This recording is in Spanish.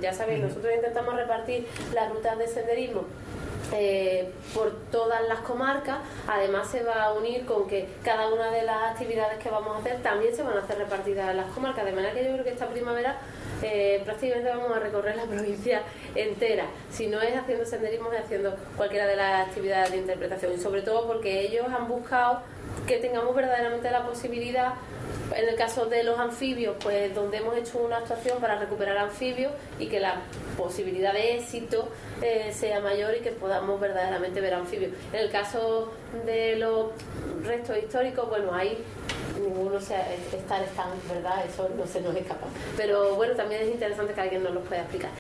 ya sabéis, nosotros intentamos repartir las rutas de senderismo por todas las comarcas. Además se va a unir con que cada una de las actividades que vamos a hacer también se van a hacer repartidas en las comarcas, de manera que yo creo que esta primavera prácticamente vamos a recorrer la provincia entera. Si no es haciendo senderismo, es haciendo cualquiera de las actividades de interpretación, y sobre todo porque ellos han buscado que tengamos verdaderamente la posibilidad. En el caso de los anfibios, pues donde hemos hecho una actuación para recuperar anfibios y que la posibilidad de éxito sea mayor y que podamos verdaderamente ver anfibios. En el caso de los restos históricos, bueno, ahí ninguno están, ¿verdad? Eso no se nos escapa. Pero bueno, también es interesante que alguien nos lo pueda explicar.